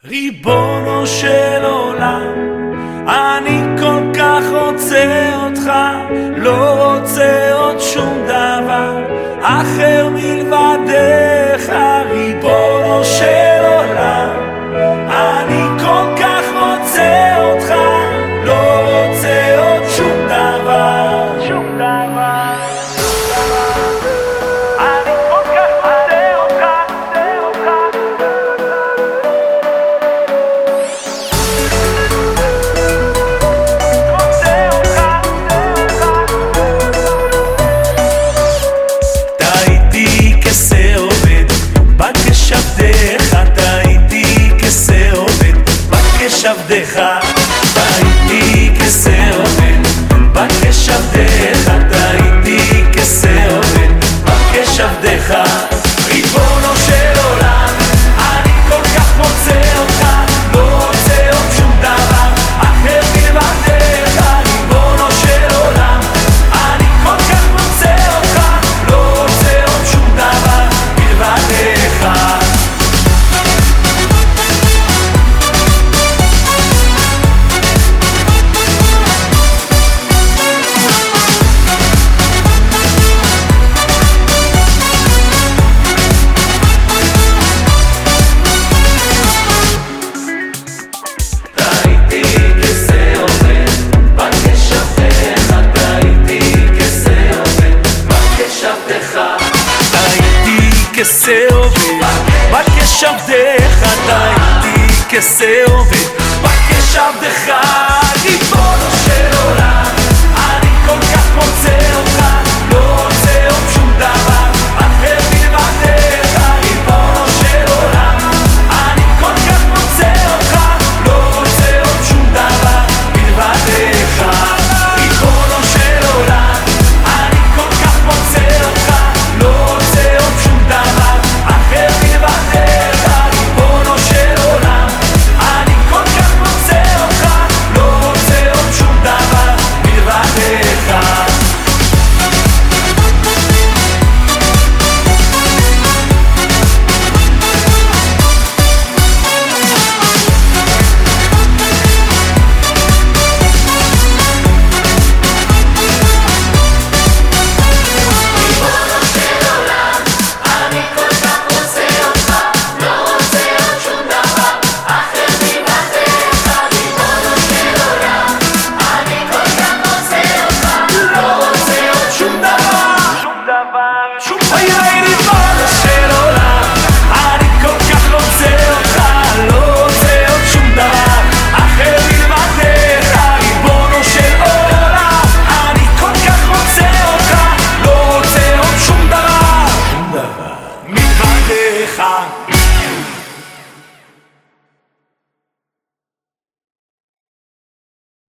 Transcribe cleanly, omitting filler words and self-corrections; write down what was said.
ריבונו של עולם, אני כל כך רוצה אותך, לא רוצה עוד שום דבר אחר מלבדך. ריבונו של עולם, אני כל כך רוצה אותך, לא רוצה עוד שום דבר, שום דבר. עבדך, הייתי כסה עובד, בקש עבדך, הייתי כסה עובד, בקש עבדך. ריבונו של עולם, אני כל כך רוצה אותך, לא רוצה עוד שום דבר אחר מלבדך. ריבונו של עולם, אני כל כך רוצה אותך, לא רוצה עוד שום דבר מלבדך. כסה עובד, בקש עבדך, הייתי כסה עובד, בקש עבדך. ריבונו